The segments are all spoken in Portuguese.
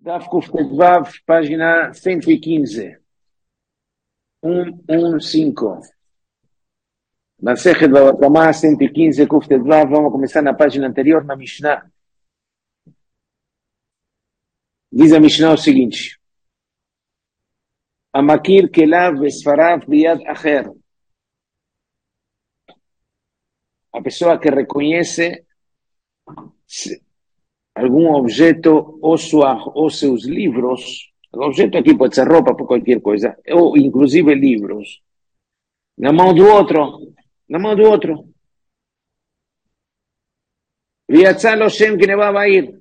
Daf Kuftetvav, página 115. 115. Masejet Baba Kamá, 115, Kuftetvav. Vamos a comenzar na página anterior, na Mishnah. Diz a Mishnah o seguinte: Amakir kelav vesfarav biyad acher. A pessoa que reconhece algum objeto ou seus livros, o objeto aqui pode ser roupa, por qualquer coisa, ou inclusive livros, na mão do outro. ויצא לו שם גנבה בעיר.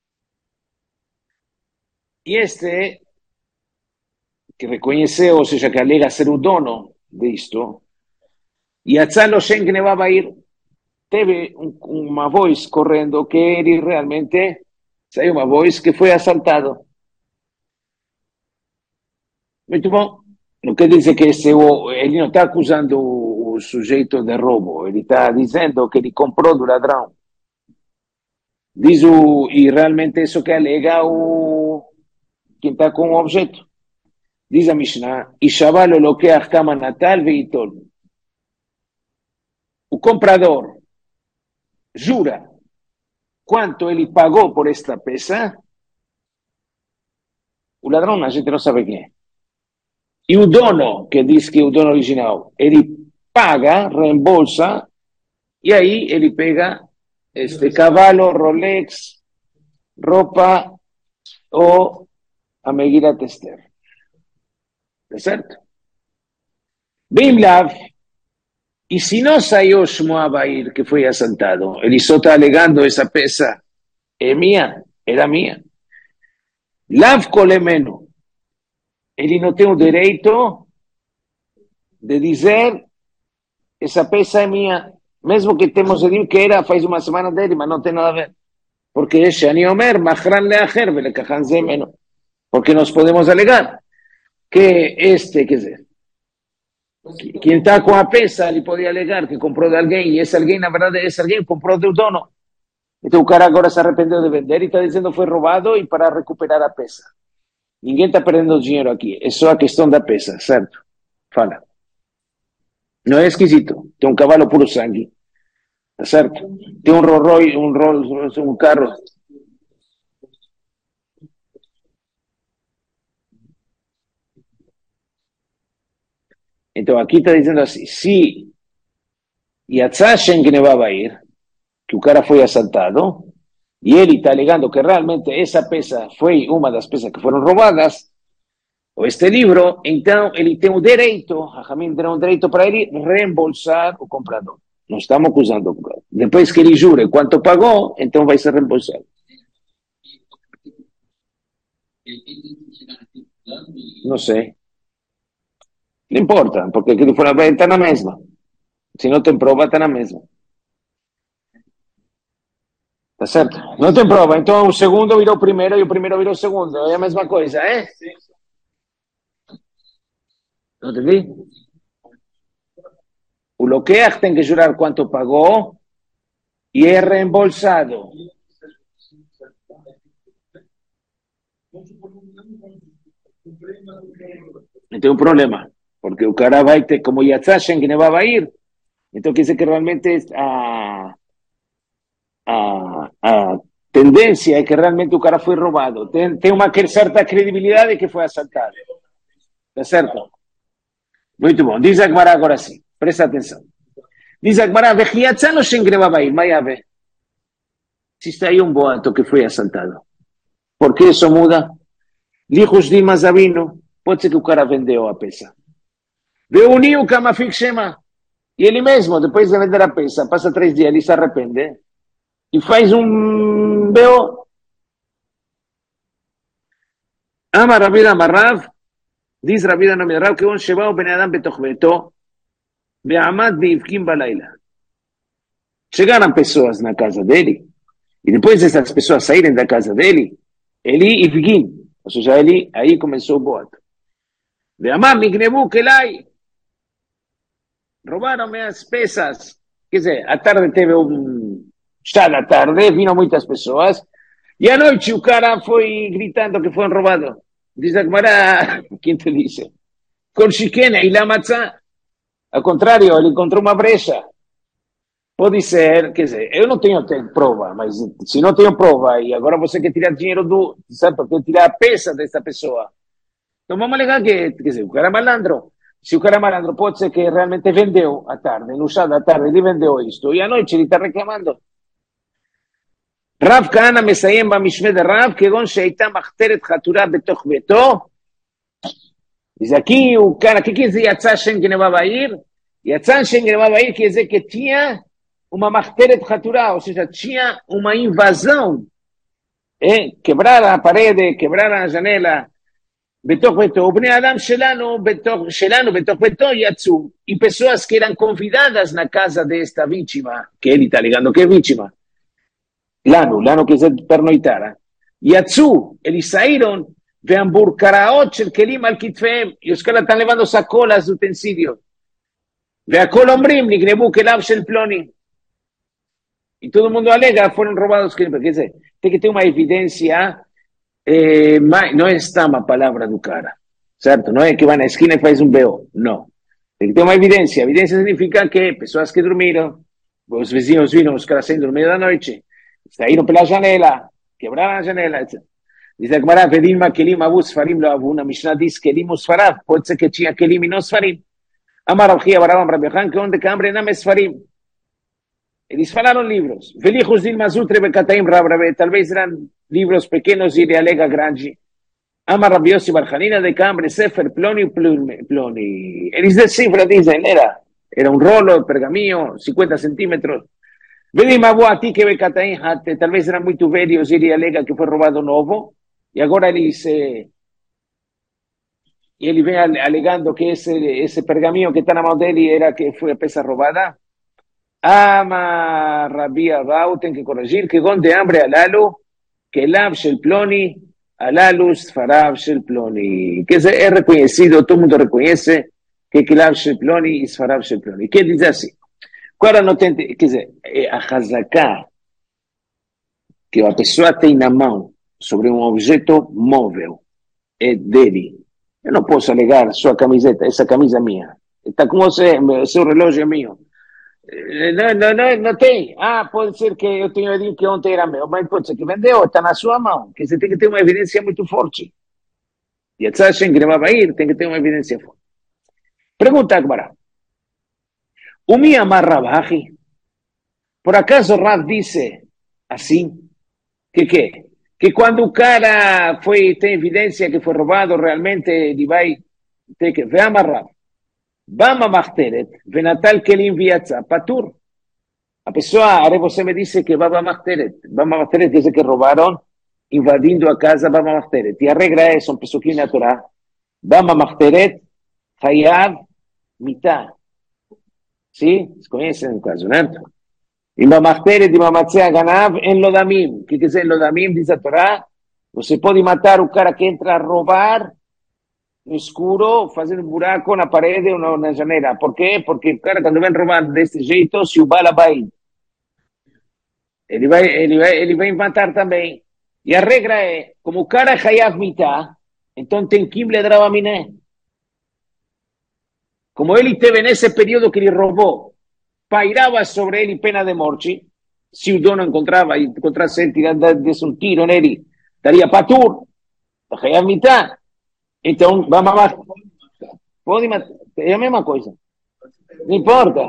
E este, que reconheceu, ou seja, que alega ser o dono disto, יצא לו שם גנבה בעיר. Teve uma voz correndo que ele realmente saiu uma voz que foi assaltado. Muito bom. Não quer dizer que ele não está acusando o sujeito de roubo, ele está dizendo que ele comprou do ladrão. E realmente isso que alega quem está com o objeto. Diz a Mishnah, Ishavalo lokeach kama natal veitol. O comprador jura quanto ele pagou por esta peça. O ladrão a gente não sabe quem é. E o dono, que diz que é o dono original, ele paga, reembolsa, e aí ele pega este cavalo, Rolex, roupa ou a Megillat Esther. Tá certo? Bem lav. E se não saiu Shmuel Bair, que foi assaltado, ele só está alegando essa peça é minha, era minha. Lav kolemeno. Ele não tem o direito de dizer essa peça é minha, mesmo que temos que era faz uma semana dele, mas não tem nada a ver. Porque Shani Omer, Machran leacher, velekachan zemeno. Porque nós podemos alegar que quer dizer, quem está com a peça, ele pode alegar que comprou de alguém, e esse alguém, na verdade, esse alguém comprou do dono. Então o cara agora se arrependeu de vender e está dizendo que foi roubado e para recuperar a peça. Ninguém está perdendo dinheiro aqui, é só a questão da peça, certo? Fala. Não é esquisito, tem um cavalo puro sangue, tá certo? Tem um Rolls Royce, um carro. Então aqui está dizendo assim, se Yatzashen Gnevabair, que o cara foi assaltado, e ele está alegando que realmente essa peça foi uma das peças que foram roubadas, ou este livro, então ele tem o direito, a Hamim tem o direito para ele reembolsar o comprador. Não estamos acusando o comprador. Depois que ele jure quanto pagou, então vai ser reembolsado. Não sei. Não importa, porque aquilo está na mesma. Se não tem prova, está na mesma. Tá certo? Não tem prova. Então o segundo virou o primeiro e o primeiro virou o segundo. É a mesma coisa, é? Sim. Não entendi? O loqueach tem que jurar quanto pagou e é reembolsado. Não tem um problema, porque o cara vai ter, como Yatzashen que não vai ir, então quer dizer que realmente a tendência é que realmente o cara foi roubado. Tem uma certa credibilidade que foi assaltado. Tá certo? Muito bom. Diz a Gemara agora sim. Presta atenção. Diz a Gemara, se está aí um boato que foi assaltado. Por que isso muda? Lijos de Mazavino. Pode ser que o cara vendeu a peça. Reuniu o Kamafik Shema. E ele mesmo, depois de vender a peça, passa 3 dias, ele se arrepende e faz um BO. Ama Rabida Marrav, diz Rabida Marrav, que um Sheba o Ben Adam betoch beto, be'amad be'ivkim balayla. Chegaram pessoas na casa dele, e depois dessas pessoas saírem da casa dele, ele ivkim, ou seja, ele aí começou o boato. Be'amad mignebu kelai. Roubaram minhas peças. Quer dizer, à tarde teve já da tarde, viram muitas pessoas, E à noite o cara foi gritando que foi roubado. Diz a Gemara, quem te disse? Com Shikena e Lamatzá. Ao contrário, ele encontrou uma brecha. Pode ser, quer dizer, eu não tenho prova, mas se não tenho prova e agora você quer tirar dinheiro do, certo, quer tirar a peça dessa pessoa, então vamos alegar que, quer dizer, o cara é malandro. Se o cara é malandro, pode ser que realmente vendeu à tarde, no sábado à tarde ele vendeu isto, e à noite ele está reclamando. רב כהנא מסיים במשנה דרב, כגון שהייתה מחתרת חתולה בתוך ביתו, diz aqui o cara, o que quer dizer יצא שם גנבה בעיר? יצא שם גנבה בעיר quer dizer que tinha uma מחתרת חתולה, ou seja, tinha uma invasão, quebrar a parede, quebrar a janela, בתוך ביתו, ובני אדם שלנו בתוך ביתו יצאו, e pessoas que eram convidadas na casa desta vítima, que ele está ligando que é vítima, לנו quer dizer pernoitar, יצאו, eles saíram, והמבורקראות של כלים על כתפיהם, e os caras estão levando sacolas, utensílios, והכל אומרים, נגנבו כליו של פלוני, e todo mundo alega, foram roubados, quer dizer, tem que ter uma evidência, não está uma palavra do cara, certo? Não é que vai na esquina e faz um BO, não. Tem que ter uma evidência. Evidência significa que pessoas que dormiram, os vizinhos viram os caras saindo no meio da noite, saíram pela janela, quebraram a janela, etc. Diz a Gemara, Vedilma, Kelim, Abu, Sfarim, Lo Abu, na Mishnah diz Kelim, Sfarad, pode ser que tinha Kelim e não Sfarim. Amar Abchia, Barabam, Rabechan, que onde Cambre, não é Sfarim. Eles falaram livros. Velichos Dilma Zutre Bekataim Rabrabe, talvez eram livros pequenos e ele alega grande. Amar Rabbi Yossi Barjanina de Cambre, Sefer, Ploni, Ploni. Eles decifram, dizem, era um rolo de pergaminho, 50 centímetros. Vedima Boati que Bekataim, talvez eram muito velhos e ele alega que foi roubado novo. E agora ele vem alegando que esse pergaminho que está na mão dele era que foi a peça roubada. Ama Rabbi Abau, tem que corrigir, que gon de hambre alalu, que lav shel ploni, alalu sfarav shel ploni. Que é reconhecido, todo mundo reconhece que lav shel ploni e sfarav shel ploni. Que diz assim? Agora não tem, quer dizer, a hazaká que a pessoa tem na mão sobre um objeto móvel é dele. Eu não posso alegar sua camiseta, essa camisa é minha. Está com você, seu relógio é meu. Não tem. Pode ser que eu tenha dito que ontem era meu, mas pode ser que vendeu, está na sua mão. Que você tem que ter uma evidência muito forte. E a Tzashen que vai ir, tem que ter uma evidência forte. Pergunta agora. O mi amar Rabahi? Por acaso Rav disse assim? Que quando o cara tem evidência que foi roubado, realmente ele vai ter que... Ve amar Rav. Bama Machteret, Venatal Kelim Viatza, Patur. A pessoa, agora você me disse que Bama Machteret. Bama Machteret quer dizer que roubaram, invadindo a casa Bama Machteret. E a regra é, são pessoas na Torá. Bama Machteret, Hayav, Mitá. Sim? Vocês conhecem o caso, né? E Bama Machteret e Mamatzea Ganav em Lodamim. O que quer dizer Lodamim, diz a Torá? Você pode matar o cara que entra a roubar no escuro, fazendo um buraco na parede ou na janela. Por quê? Porque o cara, quando vem roubar desse jeito, se o bala vai, ele vai matar também. E a regra é, como o cara é Hayav Mitá, então tem que ledrar a miné. Como ele teve nesse período que ele roubou, pairava sobre ele pena de morte, se o dono encontrasse ele tirando um tiro nele, daria patur, Hayav Mitá. Então, vamos lá. Pode matar. É a mesma coisa. Não importa.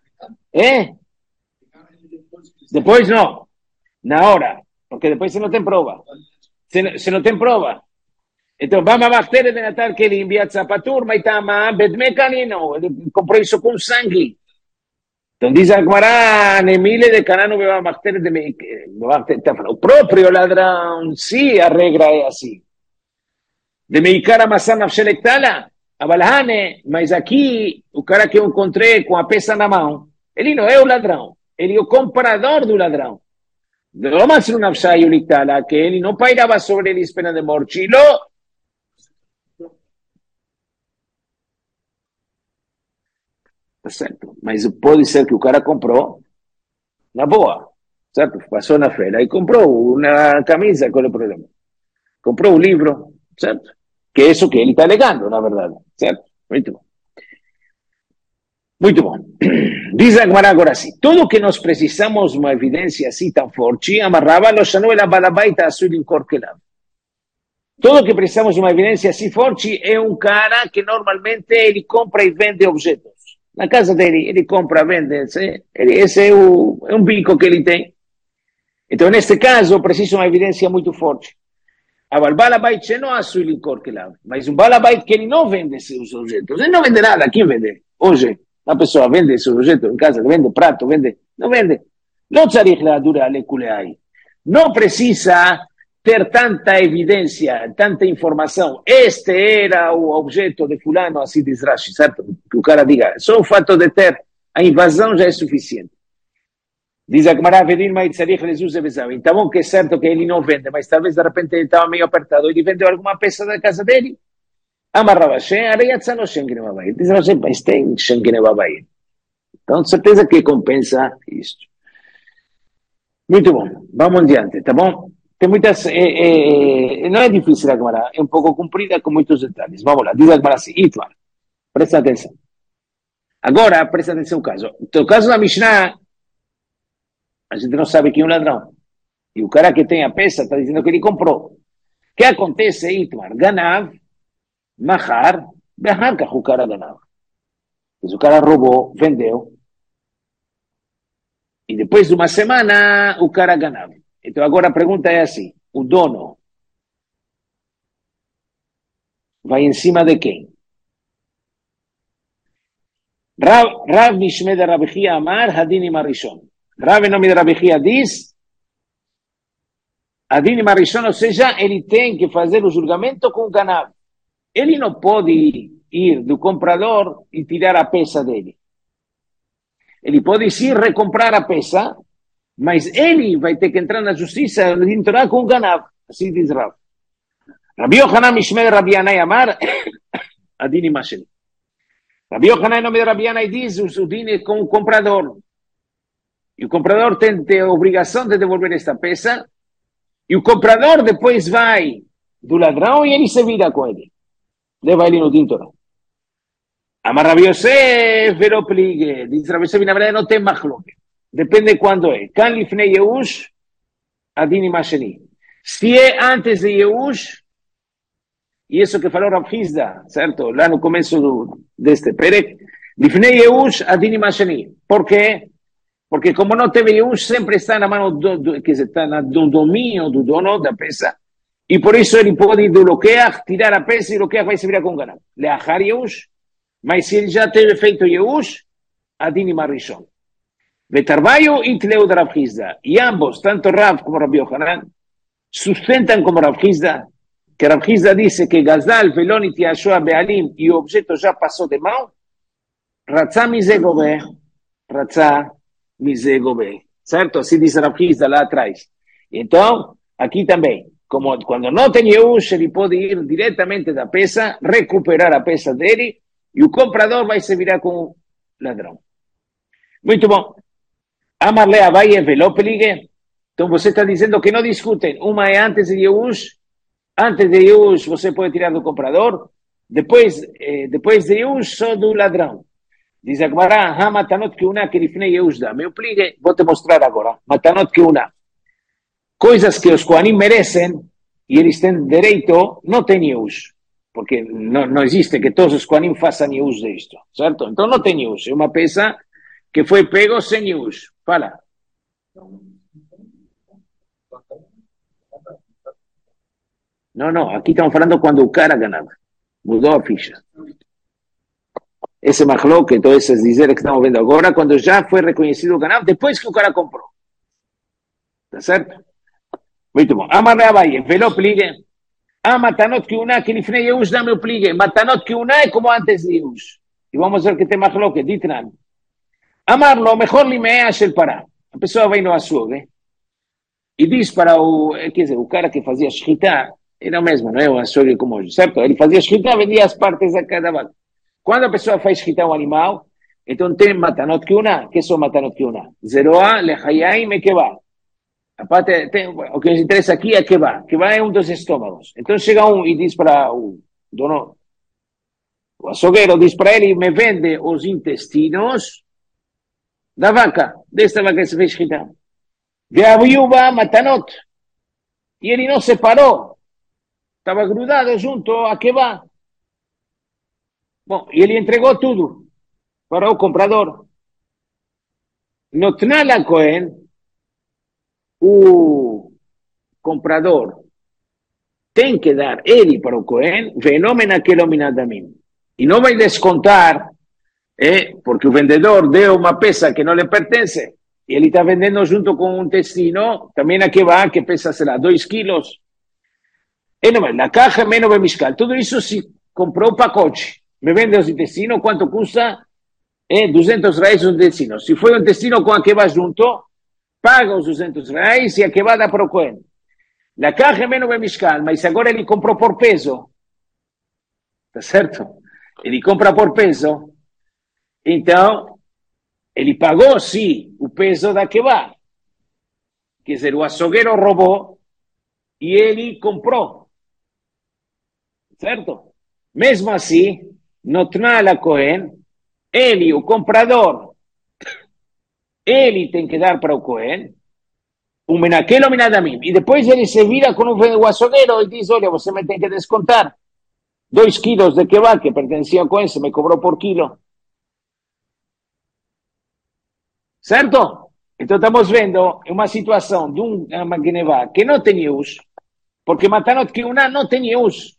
Depois não. Na hora. Porque depois você não tem prova. Você não tem prova. Então, vamos bater de Natal que ele envia a turma e está bedme canino. Ele comprou isso com sangue. Então, diz a Gemara, Nemile de Canano vai bater de... O próprio ladrão, sim, a regra é assim. De Meikar Amassar Nafshelectala, Abalhane, mas aqui o cara que eu encontrei com a peça na mão, ele não é o ladrão, ele é o comprador do ladrão. Não mais um Nafshai Ulictala, que ele não pairava sobre ele pena de morte, tá certo, mas pode ser que o cara comprou na boa. certo? Passou na feira e comprou uma camisa, qual é o problema? Comprou um livro, certo? Que é isso que ele está alegando, na verdade, certo? Muito bom. Muito bom. Diz Agmará agora assim, tudo que nós precisamos uma evidência assim tão forte, amarrava lo Shanuel Abalabaita Asulim Korkelav. Tudo que precisamos de uma evidência assim forte é um cara que normalmente ele compra e vende objetos. Na casa dele, ele compra, vende, esse é um bico que ele tem. Então, neste caso, precisa de uma evidência muito forte. Agora, o balabait não assume licor que lá, mas um balabait que ele não vende seus objetos. Ele não vende nada. Quem vende? Hoje, a pessoa vende seus objetos em casa, vende prato, vende. Não vende. Não tzarich leadura lekuleai. Não precisa ter tanta evidência, tanta informação. Este era o objeto de fulano, assim diz Rashi, certo? Que o cara diga. Só o fato de ter a invasão já é suficiente. Diz a Gemara, então que é certo que ele não vende, mas talvez de repente ele estava meio apertado, ele vendeu alguma peça da casa dele, amarrava Shen, Areyatza no Shen Ginevabayir. Diz Rashi, mas tem Shen Ginevabayir. Então, certeza que compensa isto. Muito bom, vamos adiante, tá bom? Tem muitas, não é difícil a Gemara, é um pouco comprida com muitos detalhes. Vamos lá, diz a Gemara assim, Itmar, presta atenção. Agora, presta atenção no caso. No caso da Mishnah, a gente não sabe quem é o ladrão. E o cara que tem a peça está dizendo que ele comprou. O que acontece, Itmar? Ganav, Mahar, Behankach o cara Ganav. O cara roubou, vendeu. E depois de uma semana, o cara Ganav. Então agora a pergunta é assim, o dono vai em cima de quem? Rav Mishmed Rabbi Amar, Hadini Marishon. Rav em nome de Rabbi diz, Hadini Marishon, ou seja, ele tem que fazer o julgamento com o Ganav. Ele não pode ir do comprador e tirar a peça dele. Ele pode sim recomprar a peça, mas ele vai ter que entrar na justiça e entrar com o Ganav. Assim diz Rav. Rabbi Yochanan Mishmed Rabbi Anai Amar, Adini Masheni. Rabbi Yochanan, em nome de Rabbi Anai, diz o Dini com o comprador. E o comprador tem a obrigação de devolver esta peça. E o comprador depois vai do ladrão e ele se vira com ele. Leva ele no tinto. Amar Rabbi Yosef, vero pligue. Diz Rabbi Yosef, na verdade não tem machloque. Depende quando é. Kan lifnei Yehush, Adini Masheni. Se é antes de Yehush, e isso que falou Rav Hizda, certo? Lá no começo deste Perek, lifnei Yehush, Adini Masheni. Por quê? Porque como não teve Yehush, sempre está na mão que está no domínio do dono da peça. E por isso ele pode do Lokeach, tirar a peça e o Lokeach vai se virar com Ganav. Leachar Yehush, mas se ele já teve feito Yehush, Adini Marishon. Betarbaio e Tleu de Rav Hizda. E ambos, tanto Rav como Rabbi Yochanan, sustentam como Rav Hizda, que Rav Hizda disse que Gazdal, Velonit e Ashoa Bealim e o objeto já passou de mão, Ratzá Mizegobé, Ratzá Mizegobé. Certo? Assim diz Rav Hizda lá atrás. Então, aqui também, como quando não tem Yehush, ele pode ir diretamente da peça, recuperar a peça dele, e o comprador vai se virar com o ladrão. Muito bom. Amarle Abaye Velopeligue. Então você está dizendo que não discutem. Uma é antes de Yehush. Antes de Yehush você pode tirar do comprador. Depois de Yehush só do ladrão. Diz a Gemara, Matanot que una que lifnei Yehush dá. Meu pligue, vou te mostrar agora. Matanot que una. Coisas que os Kohanim merecem e eles têm direito, não tem Yehush. Porque não existe que todos os Kohanim façam Yehush disto. Certo? Então não tem Yehush. É uma peça que foi pego sem Yehush. Fala. Não, aqui estamos falando quando o cara ganava. Mudou a ficha. Esse machloque, então esses dizeres que estamos vendo agora, quando já foi reconhecido o ganavo, depois que o cara comprou. Tá certo? Muito bom. Amar Abaye, velo pligue. Matanot que una, que lifnei Yehush dá meu pligue. Matanot que una é como antes de Yehush. E vamos ver que tem machloque, ditran. Amarlo, mejor limea shel pará. A pessoa vai no açougue e diz para o cara que fazia shchita, era o mesmo, não é um açougue como hoje, certo? Ele fazia shchita, vendia as partes a cada vaca. Quando a pessoa faz shchita um animal, então tem matanot que são matanot que una? Zeroa, lechayai, mekevá. A parte, o que nos interessa aqui é que vai é um dos estômagos. Então chega um e diz para o dono, o açougueiro diz para ele, me vende os intestinos da vaca, desta vaca que se fez chitar. De a viúva matanot. E ele não separou. Estava grudado junto a que vai. Bom, e ele entregou tudo para o comprador. Notnal a Cohen, o comprador tem que dar ele para o Cohen, fenômeno que a mim. E não vai descontar, porque o vendedor deu uma peça que não lhe pertence, e ele está vendendo junto com um intestino, também a que vai, que pesa, será, 2 quilos. E não, na caixa menos bemiscal. Tudo isso se comprou o pacote. Me vende os intestinos, quanto custa? R$200 o intestino. Se foi um intestino com a que vai junto, paga os R$200 e a que vai dar para o Cohen. La caixa é menos bemiscal, mas agora ele comprou por peso. Tá certo? Ele compra por peso. Então, ele pagou, sim, o peso da que vai. Quer dizer, o açougueiro roubou e ele comprou. Certo? Mesmo assim, notnal a Cohen, ele, o comprador, ele tem que dar para o Cohen um menaquelo minadamim. E depois ele se vira com o açougueiro e diz, olha, você me tem que descontar 2 quilos de kebab que pertencia a Cohen, se me cobrou por quilo. Certo? Então estamos vendo uma situação de uma Genevá que não tem uso, porque Matanot que uma não tem uso.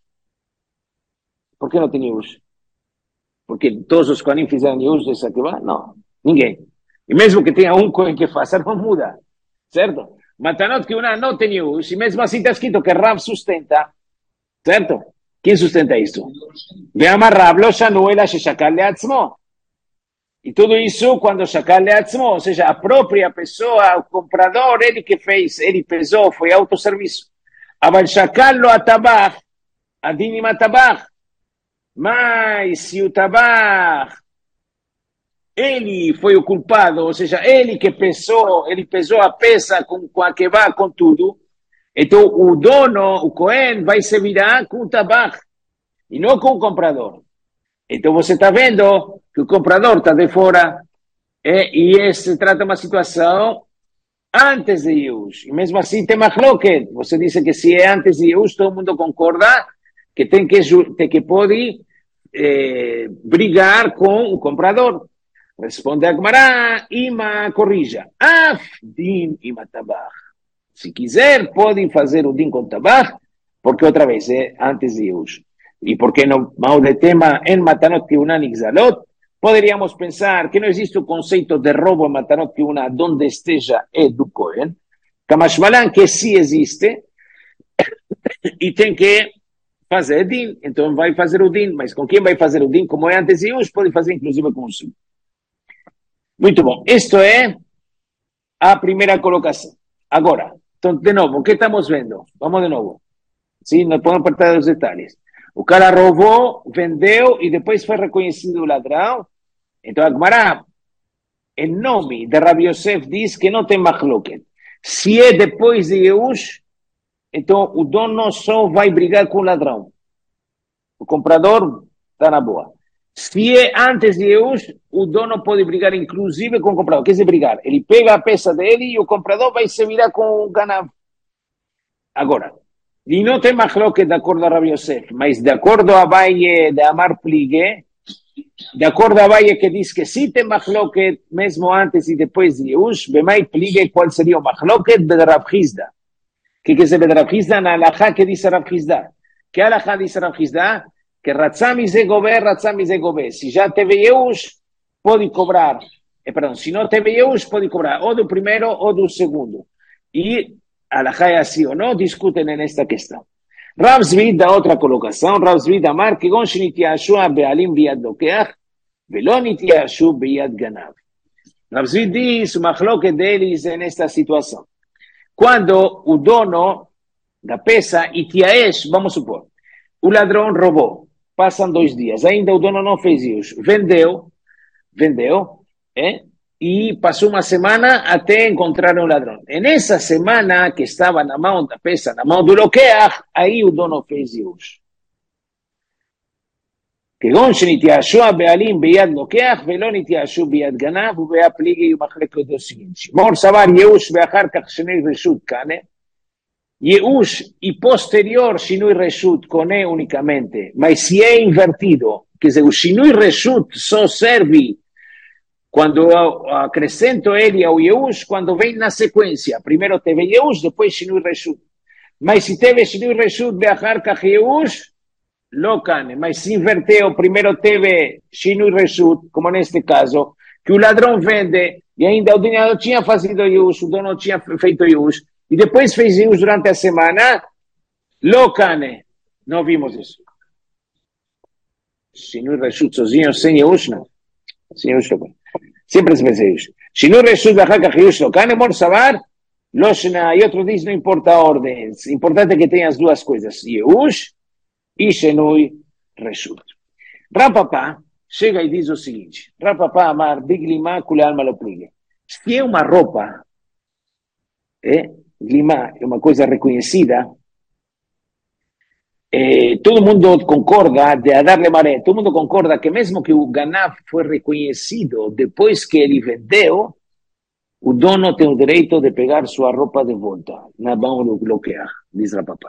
Por que não tem uso? Porque todos os Kohanim fizeram uso dessa Kebab? Não, ninguém. E mesmo que tenha um Kohen que faça, não muda. Certo? Matanot que uma não tem uso, e mesmo assim está escrito que Rav sustenta. Certo? Quem sustenta isso? Veama Rav lo shanu ela sheshakal leatzmo. E tudo isso quando shakal leatzmo, ou seja, a própria pessoa, o comprador, ele que fez, ele pesou, foi autosserviço. Aval shakal lo atabach, adinim atabach. Mas se o tabach, ele foi o culpado, ou seja, ele que pesou, ele pesou a peça com a que vai, com tudo, então o dono, o Cohen, vai se virar com o tabach e não com o comprador. Então você está vendo que o comprador está de fora e se trata de uma situação antes de Yeush. E mesmo assim tem machloket. Você disse que se é antes de Yeush, todo mundo concorda que tem que pode brigar com o comprador. Responde a Gemara, Ima corrija. Af din ima tabach. Se quiser, podem fazer o din com tabach, porque outra vez é antes de Yeush. E porque no tema en Matanot Kiuna Nixalot, poderíamos pensar que não existe o conceito de roubo em Matanot Kiuna donde esteja do Cohen. Kamashmalan que sim existe e tem que fazer din. Então vai fazer o din, mas com quem vai fazer o din? Como é antes de Yeush, pode fazer inclusive com o sim. Muito bom. Isto é a primeira colocação. Agora, então, de novo, o que estamos vendo? Vamos de novo. Sim, não podemos apertar os detalhes. O cara roubou, vendeu e depois foi reconhecido o ladrão. Então, a Gemara, em nome de Rabi Yosef, diz que não tem machloket. Se é depois de Yeush, então o dono só vai brigar com o ladrão. O comprador está na boa. Se é antes de Yeush, o dono pode brigar inclusive com o comprador. Quer dizer, brigar. Ele pega a peça dele e o comprador vai se virar com o ganav. Agora, e não tem machloket de acordo a Rabi Yosef, mas de acordo a Abaye de Amar Pligue, de acordo a Abaye que diz que sim tem machloket mesmo antes e depois de Yeush, Bemai Pligue, qual seria o machloket de Rav Hizda? Que quer dizer de Rav Hizda na alahá que diz Rav Hizda? Que alahá diz Rav Hizda? Que Ratzami Zegober. Se já teve Yeush, pode cobrar. Se não teve Yeush, pode cobrar ou do primeiro ou do segundo. E alahá é assim ou não, discutem nesta questão. Rav Zvi dá outra colocação. Rav Zvi dá mar que gon shenitiashu be'alim biad lokeach velo nitiashu biad ganav. Rav Zvi diz o machloket deles é nesta situação. Quando o dono da peça itiaesh, vamos supor, o ladrão roubou. Passam 2 dias, ainda o dono não fez isso. Vendeu, e e passou uma semana até encontrar um ladrão. E nessa semana que estava na mão da peça, na mão do loqueach, aí o dono fez Yush. כגון שנתייאשו הבעלים ביד לוקח ולא נתייאשו ביד גנב וביה פליגי ומחלק לדו seguinte. מור סבר ייאוש ואחר כך שינוי רשות קנה. ייאוש e posterior שינוי רשות קונה unicamente, mas se é invertido, quer dizer, o שינוי רשות só serve quando acrescento ele ao ייאוש, quando vem na sequência. Primeiro teve ייאוש, depois שינוי רשות. mas se teve שינוי רשות ואחר כך ייאוש, Locane, mas se inverteu, primeiro teve Shinui Reshut, como neste caso, que o ladrão vende e ainda o dono não tinha feito Yush, o dono não tinha feito Yush, e depois fez Yush durante a semana, Locane, não vimos isso. Shinui Reshut sozinho, sem Yush, não. Sem Yush, sempre se fez Yush. Shinui Reshut, Bachakach Yush, Locane, Mor Savar, Loshna, e outro diz, não importa a ordem, o importante é que tenha as duas coisas, Yush e Shinui Reshut. Rapapá chega e diz o seguinte: Rapapá amar biglima kule alma lo pligue. Se é uma roupa, glima é uma coisa reconhecida, todo mundo concorda de darle maré, todo mundo concorda que mesmo que o Ganav foi reconhecido depois que ele vendeu, o dono tem o direito de pegar sua roupa de volta na mão do bloquear, diz Rapapá.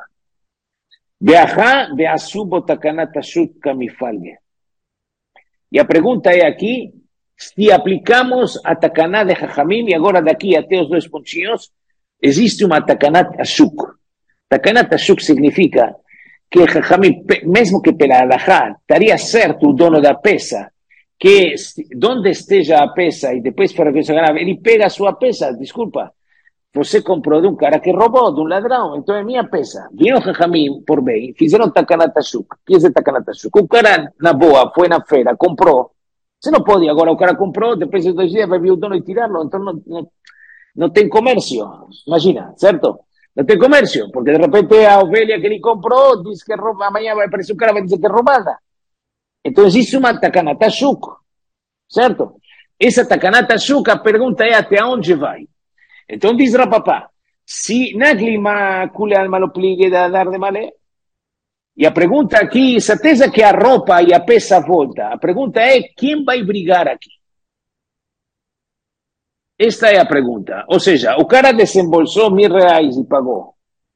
E a pergunta é aqui, se aplicamos a Takaná de Jajamim, e agora daqui até os dois pontinhos, existe uma Takanat Ashuk. Takanat Ashuk significa que Jajamim, mesmo que pela Alahá, estaria certo o dono da peça, que onde esteja a peça e depois para que ele pega a sua peça, desculpa, você comprou de um cara que roubou, de um ladrão, então é minha peça. Viram Jajamim por bem, fizeram Takanat Ashuk. O que é Takanat Ashuk? O cara, na boa, foi na feira, comprou. Você não pode, agora o cara comprou, depois de 2 dias vai vir o dono e tirá-lo, então não tem comércio. Imagina, certo? Não tem comércio, porque de repente a ovelha que ele comprou diz que é roubada, amanhã vai aparecer um cara e vai dizer que é roubada. Então existe uma Takanat Ashuk, certo? Essa Takanat Ashuk, a pergunta é até onde vai? Então diz Rapapá, se Naglima Kule Alma lo pligue da dar de malé, e a pergunta aqui, certeza que a roupa e a peça volta, a pergunta é, quem vai brigar aqui? Esta é a pergunta, ou seja, o cara desembolsou R$1.000 e pagou.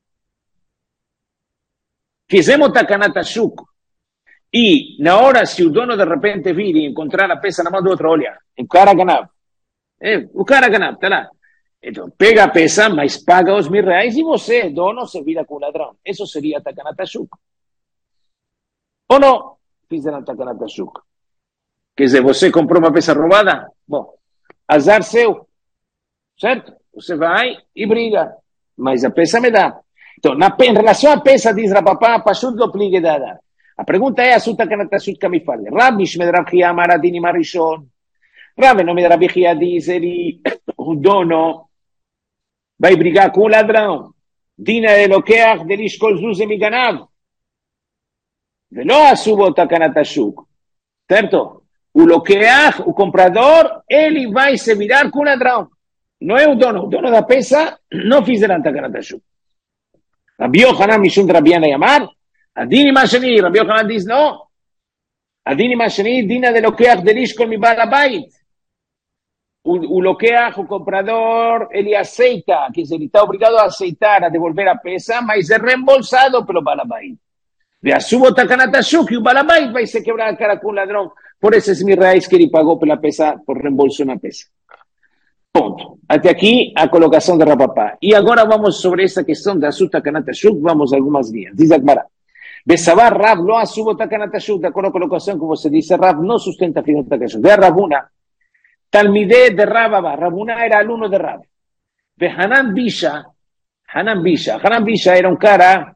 Fizemos Takanat Ashuk, e na hora se o dono de repente vir e encontrar a peça na mão do outro, olha, o cara Ganav, está lá. Então, pega a peça, mas paga os R$1.000 e você, dono, se vira com o ladrão. Isso seria Takanat Ashuk. Ou não? Fizeram Takanat Ashuk. Quer dizer, você comprou uma peça roubada? Bom, azar seu. Certo? Você vai e briga. Mas a peça me dá. Então, em relação à peça, diz Rapapá, Pashut lo pligue dada. A pergunta é, a sua Takanat Ashuk que me fale. Rabbi Shmed Rav Chia Maradini Marishon. Rabbi no me Rabi Chia diz, ele, o dono, vai brigar com o ladrão. Dina de loqueach de lishkol zuze miganav. Veló asubo Takanat Ashuk. Certo? O loqueach, o comprador, ele vai se virar com o ladrão. Não é o dono da peça não fizeram Takanat Ashuk. Rabi Yochanan mishum Rabi Yana Yamar, Adini Mashani, Rabi Yochanan diz não. Adini Mashani, Dina de loqueach de lishkol mi bal habayit. O loqueach, o comprador, ele aceita, que ele está obrigado a aceitar, a devolver a peça, mas é reembolsado pelo balabait. De asubo Takanat Ashuk, e o balabait vai se quebrar a cara com o ladrão por esses R$1.000 que ele pagou pela peça, por reembolso na peça. Ponto. Até aqui a colocação de Rapapá. E agora vamos sobre essa questão de asubo Takanat Ashuk, vamos algumas linhas. Diz Agmará. Besavar Rav lo asubo Takanat Ashuk, de acordo com a colocação que você disse, Rav não sustenta a figura de Takanat Ashuk. De Ravuna. Talmideh de Rababa, Rabuna era aluno de Rab. De Hanan Bisha era um cara,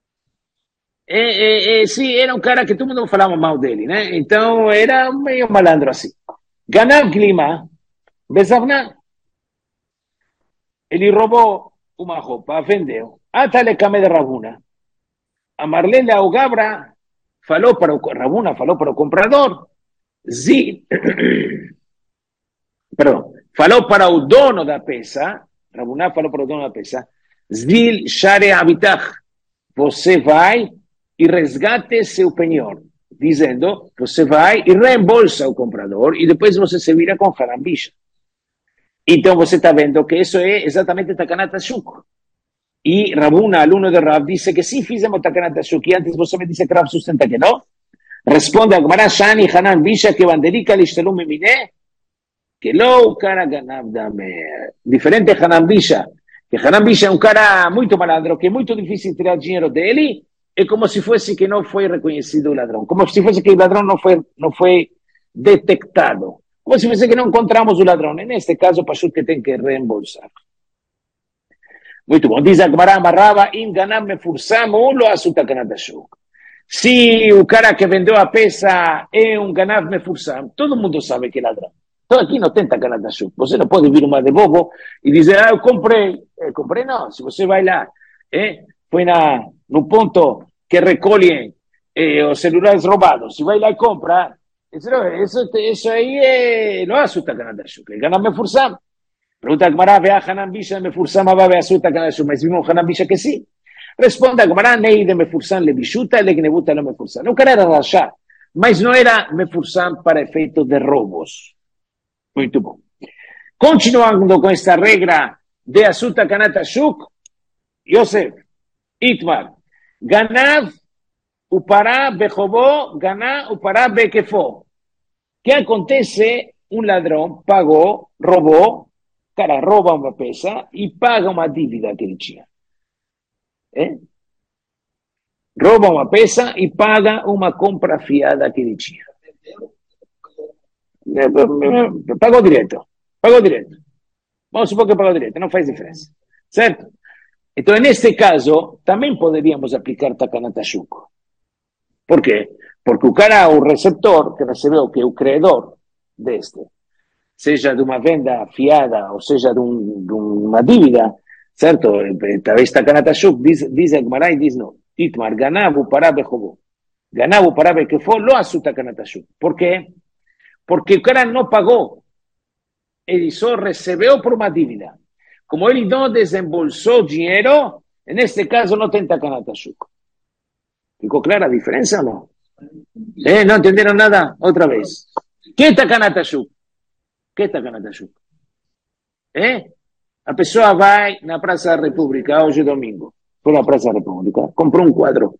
sim, era um cara que todo mundo falava mal dele, né? Então era meio malandro assim. Ganav Glima, Bezavna, ele roubou uma roupa, vendeu. Atale Kame de Rabuna. A Marlene Augabra Rabuna falou para o comprador, falou para o dono da peça, Rabuná falou para o dono da peça, Zil Share Abitach, você vai e resgate seu penhor, dizendo, você vai e reembolsa o comprador e depois você se vira com Harambisha. Então você está vendo que isso é exatamente Takanat Ashuk. E Rabuna, aluno de Rav, disse que sim, fizemos Takanat Ashuk, e antes você me disse que Rav sustenta que não. Responde a Gemara, Shani Hanan Bisha que banderica l'ishtelum miminé, que lo cara ganav dame. Diferente Hanan Bisha, que Hanan Bisha é cara muito malandro, que é muito difícil tirar dinheiro dele, é como se fosse que não foi reconhecido o ladrão, como se fosse que o ladrão não foi detectado, como se fosse que não encontramos o ladrão. Neste caso, Pashut que tem que reembolsar. Muito bom. Diz a Gemara, amarrava, im ganav mefursam, lo asu takanat ashuk. Se o cara que vendeu a peça é um ganav mefursam, todo mundo sabe que é ladrão. Então aqui não tem takanat ashuk. Você não pode vir uma de bobo e dizer, eu comprei. Comprei não. Se você vai lá, foi no ponto que recolhem os celulares roubados, se vai lá e compra, isso aí não é assunto takanat ashuk, é ganav mefursam. Pergunta a Gemara, vea Hanan Bisha mefursam, vai assunto takanat ashuk, mas vimos Hanan Bisha que sim. Responde a Gemara, nei de mefursam le bishuta, le gnebuta le mefursam. O cara era rachá, mas não era mefursam para efeito de roubos. Muito bom. Continuando com esta regra de Asuta Kanat Ashuk, Yosef, Itmar, Ganav, Upará, Bejobó, Ganá, Upará, Bekefó. Que acontece? Um ladrão pagou, roubou, cara rouba uma peça e paga uma dívida que ele tinha. Rouba uma peça e paga uma compra fiada que ele tinha. Pagou direto. Vamos supor que pagou direto, não faz diferença. Certo? Então, neste caso, também poderíamos aplicar Takanat Ashuk. Por quê? Porque o cara, o receptor, que recebeu, que é o credor deste, seja de uma venda fiada ou seja de uma dívida, certo? Talvez Takanat Ashuk diz a Gemara e diz não. Itmar, Ganavu para Bejobó. Ganavu para Bekefó, lo asu Takanat Ashuk. Por quê? Porque o cara não pagou. Ele só recebeu por uma dívida. Como ele não desembolsou dinheiro, neste caso não tem Takanat Ashuk. ¿Ficou clara a diferença ou não? ¿No entenderam nada? Outra vez. Que é Takanat Ashuk? A pessoa vai na Praça da República, hoje é domingo, foi na Praça da República, comprou um quadro.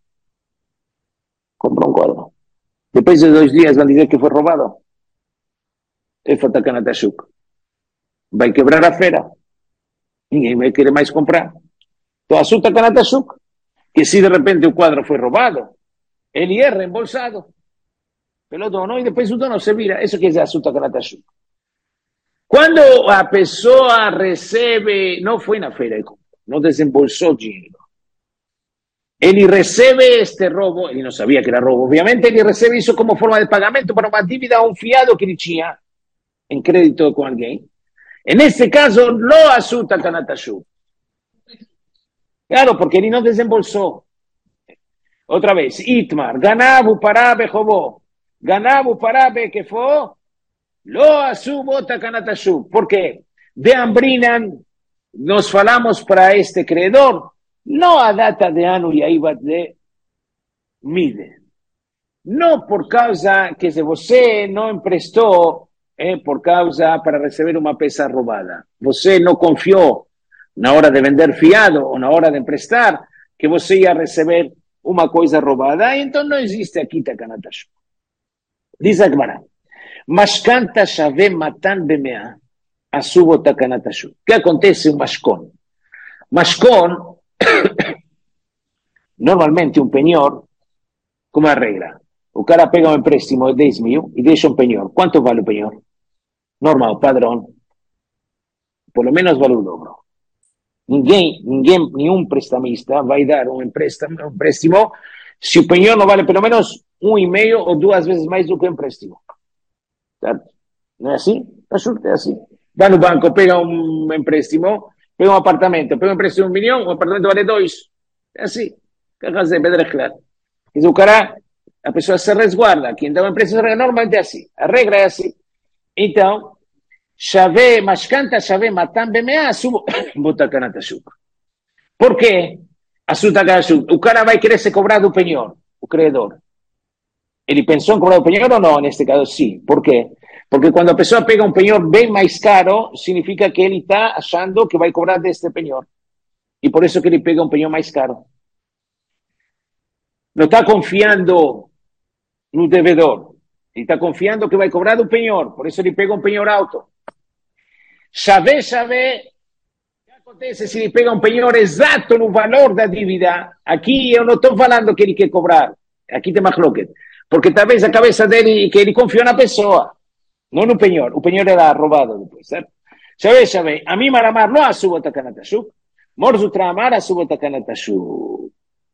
Depois de 2 dias vão dizer que foi roubado. Foi Takanat Ashuk. Vai quebrar a feira. Ninguém vai querer mais comprar. Então, assunto Takanat Ashuk, que se de repente o quadro foi roubado, ele é reembolsado pelo dono e depois o dono se vira. Isso quer dizer assunto Takanat Ashuk. Quando a pessoa recebe, não foi na feira, não desembolsou dinheiro. Ele recebe este roubo, ele não sabia que era roubo, obviamente, ele recebe isso como forma de pagamento para uma dívida ou um fiado que ele tinha em crédito com alguém. E neste caso, lo assunto Takanat Ashuk. Claro, porque ele não desembolsou. Outra vez, Itmar, Ganavu para Bejobó, Ganavu para Bekefó, lo asumo Takanat Ashuk. ¿Por qué? De Ambrinan nos falamos para este credor, não a data de ano e aí vai de mide. Não por causa que se você não emprestou, por causa para receber uma peça roubada. Você não confiou na hora de vender fiado ou na hora de emprestar que você ia receber uma coisa roubada, então não existe aqui Takanat Ashuk. Diz a Gemara, Mashkanta Shave Matan Bemea, Asubo Takanat Ashuk. O que acontece? Um Mashkon. Mashkon, normalmente um penhor, como é a regra? O cara pega um empréstimo de 10 mil e deixa um penhor. Quanto vale o penhor? Normal, padrão. Pelo menos vale o dobro. Nenhum prestamista vai dar um empréstimo se o penhor não vale pelo menos 1,5 ou 2 vezes mais do que o empréstimo. Certo? Não é assim? É assim. Vai no banco, pega um empréstimo, pega um apartamento, pega um empréstimo de 1 milhão, o apartamento vale 2. É assim. Que fazer? Bedrechlar. O cara, a pessoa se resguarda. Quem dá um empréstimo normalmente é assim. A regra é assim. Então, Shave Mashkanta, Shave Matan Bemea, subo Botakanata Shuk. Por quê? A sua Takanashuk. O cara vai querer se cobrar do penhor, o credor. Ele pensou em cobrar do penhor ou não? Neste caso, sim. Por quê? Porque quando a pessoa pega um penhor bem mais caro, significa que ele está achando que vai cobrar deste penhor. E por isso que ele pega um penhor mais caro. Não está confiando no devedor. Ele está confiando que vai cobrar do penhor. Por isso ele pega um penhor alto. Chave, o que acontece se ele pega um penhor exato no valor da dívida? Aqui eu não estou falando que ele quer cobrar. Aqui tem machloket. Porque talvez a cabeça dele, que ele confiou na pessoa, não no penhor. O penhor era roubado depois, certo? Chave, a mim maramar não asubo takanata shuk. Morzu tramar asubo takanata shuk.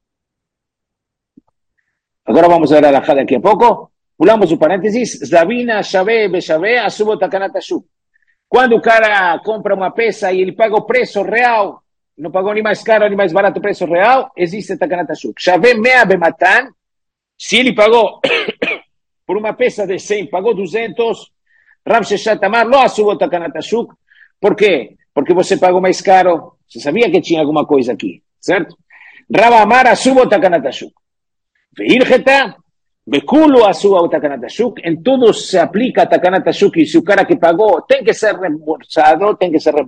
Agora vamos a ver a alajá daqui a pouco. Pulamos o parênteses. Zabina, Shave, Beshave, asubo takanata shuk. Quando o cara compra uma peça e ele paga o preço real, não pagou nem mais caro nem mais barato o preço real, existe takanata shuk. Shave mea bematan, se ele pagou por uma peça de 100, pagou 200, Rav Sheshat Amar lo asubo takanata shuk. Por quê? Porque você pagou mais caro. Você sabia que tinha alguma coisa aqui, certo? Rav Amar asubo takanata shuk. Veirgeta, Bekulo asubo takanata shuk. En todo se aplica takanata shuk e se o cara que pagou tem que ser reembolsado,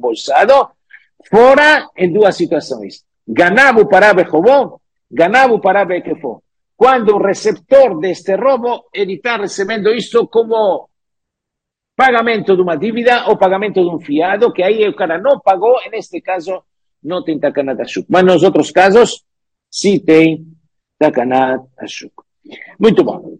fora em duas situações. Ganavo para Bejobó, ganavo para Bequefó. Quando o receptor deste roubo, ele está recebendo isto como pagamento de uma dívida ou pagamento de um fiado, que aí o cara não pagou, neste caso não tem takanat ashuk. Mas nos outros casos, sim tem takanat ashuk. Muito bom.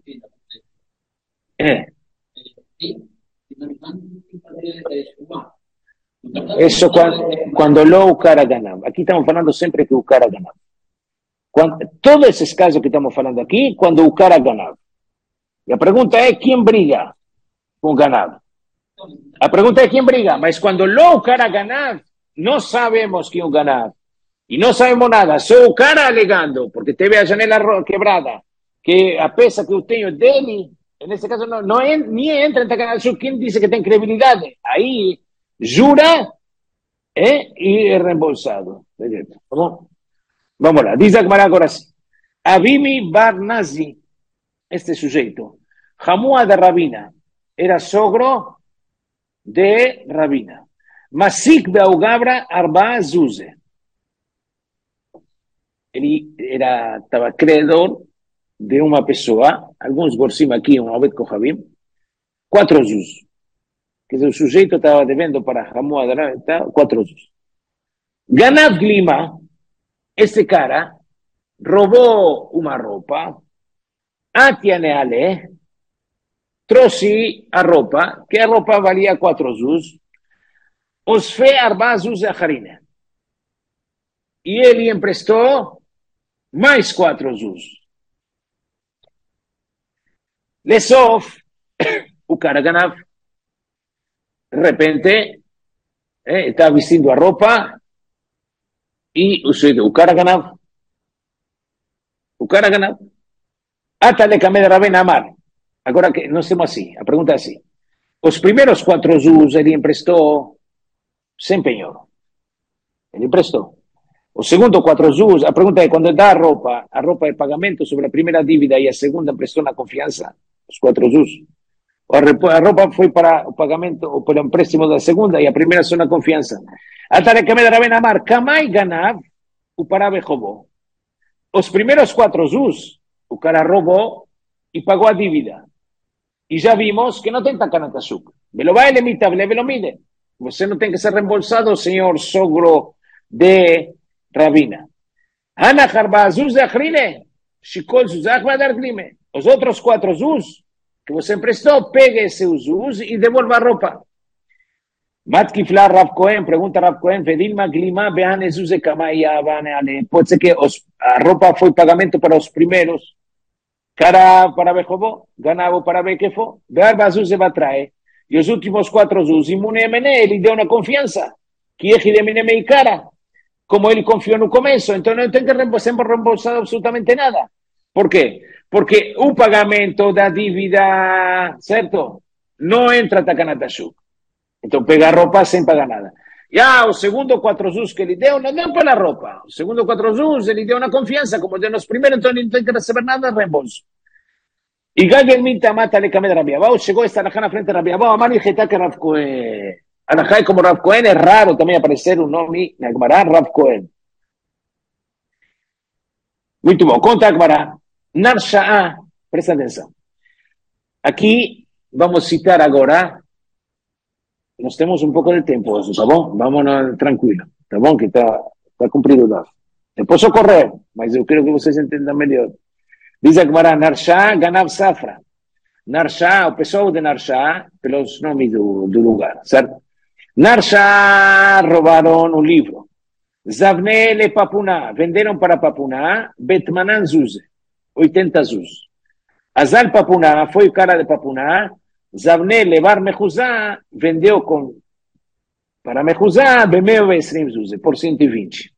Isso quando o cara ganava. Aqui estamos falando sempre que o cara ganava. Todos esses casos que estamos falando aqui, quando o cara ganava. E a pergunta é, quem briga com o ganado? A pergunta é quem briga, mas quando o cara ganava, não sabemos quem o ganava. E não sabemos nada, só o cara alegando, porque teve a janela quebrada, que a peça que eu tenho dele, nesse caso, nem entra em takanat. Quem disse que tem credibilidade? Aí, jura e é reembolsado. Tá bom? Vamos lá, diz a Gemara agora sim. Abimi Bar Nazi, este sujeito, Hamua de Rabina, era sogro de Rabina. Masik Beaugabra Arba Zuze. Ele estava credor de uma pessoa, alguns gorsim aqui, um Obed Kohabim, 4 zuz. Quer dizer, o sujeito estava devendo para Hamua de Rabina 4 zuz. Ganav Glima, esse cara roubou uma roupa, Atianeale, trouxe a roupa, que a roupa valia 4 zuz, os fe arba zuz acharine. E ele emprestou mais 4 zuz. Lesof, o cara ganava. De repente, está vestindo a roupa e o cara ganava. O cara ganava. Ata de Kamed Raben Amar. Agora que nós temos assim, a pergunta é assim. Os primeiros 4 zuz ele emprestou sem penhor. Ele emprestou. O segundo 4 zuz, a pergunta é, quando dá a roupa é pagamento sobre a primeira dívida e a segunda emprestou na confiança, os 4 zuz. A roupa foi para o pagamento, ou para o empréstimo da segunda e a primeira só na confiança. Ata de Kamed Raben Amar, Kamai Ganav, o Parabe roubou. Os primeiros 4 zuz, o cara roubou e pagou a dívida. E já vimos que não tem takanat ashuk. Velo vai, lemita, velo mide. Você não tem que ser reembolsado, senhor sogro de Rabina. Ana harba zuz de achrine, shikol zuzach vai dar glime. Os outros 4 zuz que você emprestou, pegue esse zuz e devolva a roupa. Matkiflar Rav Cohen, pergunta Rav Cohen, Vedilma glima beane zuze kamaya baneale. Pode ser que a roupa foi pagamento para os primeiros. Cara para Bejobó, ganavo para Bequefó, Bearba Zuze Batrae. E os últimos 4 zuz, Imunemene, ele deu na confiança. Que é cara. Como ele confiou no começo, então não tem que ser reembolsado absolutamente nada. Por quê? Porque o pagamento da dívida, certo? Não entra takanat ashuk. Então pega a roupa sem pagar nada. E o segundo 4 zus que ele deu, não deu pela roupa. O segundo 4 zus, ele deu na confiança, como deu nos primeiros, então ele não tem que receber nada de reembolso. E Gagel Minta mata le Kamed Rabi Abau, chegou esta alajá na frente de Rabi Abau, Amar Yeheta que Rav Cohen. Alajá como Rav Cohen, é raro também aparecer um nome na Gemara, Rav Cohen. Muito bom, conta a Gemara. Nar Sha'a, presta atenção. Aqui, vamos citar agora, nós temos um pouco de tempo, tá bom? Vamos tranquilo, tá bom? Que está cumprido o dado. Eu posso correr, mas eu quero que vocês entendam melhor. Diz a Gemara, Narsha, Ganav Safra. Narsha, o pessoal de Narsha, pelos nomes do lugar, certo? Narsha roubaram um livro. Zavne le Papuná, venderam para Papuná, Betmanan Zuze, 80 Zuz. Azal Papuná, foi o cara de Papuná, Zavne levar Mechuzá, vendeu para Mechuzá, Bemeu Esrim Zuze, por 120.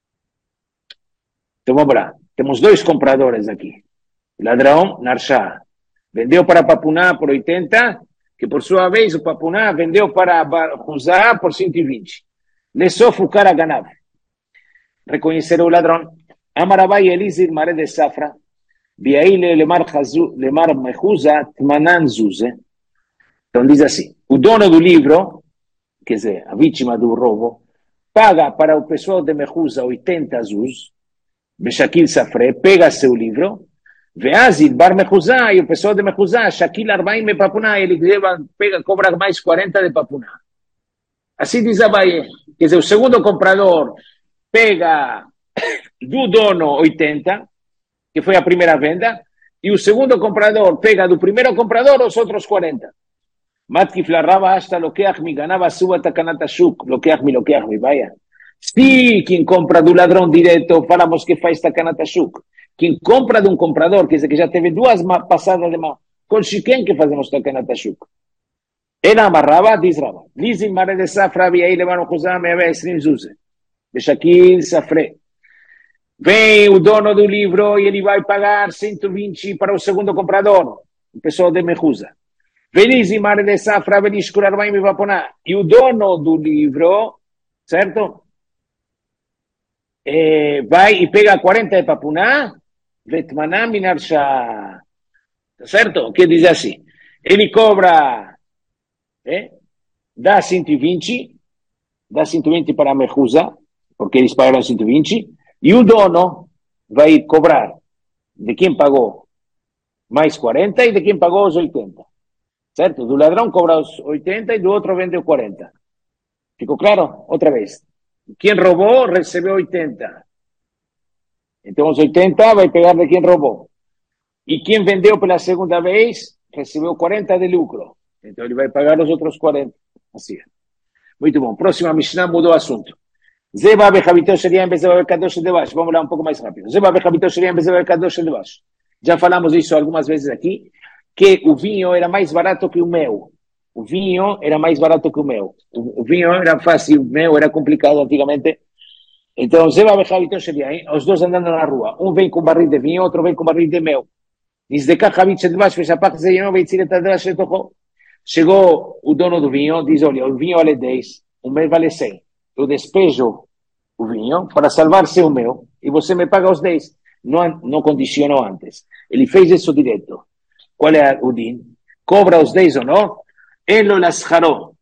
Então vamos lá, temos 2 compradores aqui. Ladrão, Narsha, vendeu para Papuná por 80, que por sua vez o Papuná vendeu para Mechuzá por 120. Lesof o cara Ganav. Reconheceram o ladrão. Amarabai Elizir Mare de Safra, Biaile Lemar Mechuzá, Tmanan Zuze. Então diz assim, o dono do livro, quer dizer, a vítima do roubo, paga para o pessoal de Mechuzá 80 Zuz, Beshakil Safre, pega seu livro, Veazid Bar Mechuzá, e o pessoal de Mechuzá, Shakil Arbaim me Papuná, ele cobra mais 40 de Papuná. Assim diz Abaye, quer dizer, o segundo comprador pega do dono 80, que foi a primeira venda, e o segundo comprador pega do primeiro comprador os outros 40. Matkif la raba hasta lokeach mi ganaba suba takanata shuk, lokeach mi, vaya. Se quem compra do ladrão direto, falamos que faz takanata shuk. Quem compra de um comprador, quer dizer que já teve 2 passadas de mão, com quem que fazemos takanata shuk? Ela amarrava, diz Raba. Lizim mare de safra, aí levaram Kuzam, e a esrim zuze. Beshakil Safre. Vem o dono do livro e ele vai pagar 120 para o segundo comprador, o pessoal de Mechuzá. Venizi Mare de Safra, Venishkur Arbaim e Vaponá. E o dono do livro, certo? Vai e pega 40 de Papuná, Vetmaná Minarsha. Certo? Que diz assim, ele cobra, dá 120 para a Mechuzá, porque eles pagaram 120, e o dono vai cobrar de quem pagou mais 40 e de quem pagou os 80. Certo? Do ladrão cobra os 80 e do outro vende os 40. Ficou claro? Outra vez. Quem roubou recebeu 80. Então os 80 vai pegar de quem roubou. E quem vendeu pela segunda vez recebeu 40 de lucro. Então ele vai pagar os outros 40. Assim. Muito bom. Próxima Mishnah mudou o assunto. Zeba Bechavito seria em vez de Kadosh de baixo. Vamos lá um pouco mais rápido. Zeba Bechavito seria em vez de Kadosh de baixo. Já falamos isso algumas vezes aqui, que o vinho era mais barato que o mel. O vinho era mais barato que o mel. O vinho era fácil, o mel era complicado antigamente. Então, Zeba Bechavito seria, os dois andando na rua. Um vem com barril de vinho, outro vem com barril de mel. Diz de cá, Javit de baixo, fez a parte de vai tirar de baixo e tocou. Chegou o dono do vinho, diz, olha, o vinho vale 10, o mel vale 100. Eu despejo o vinho para salvar seu mel e você me paga os 10. Não condicionou antes. Ele fez isso direto. Qual é o din? Cobra os 10 ou não? Ele lascarou.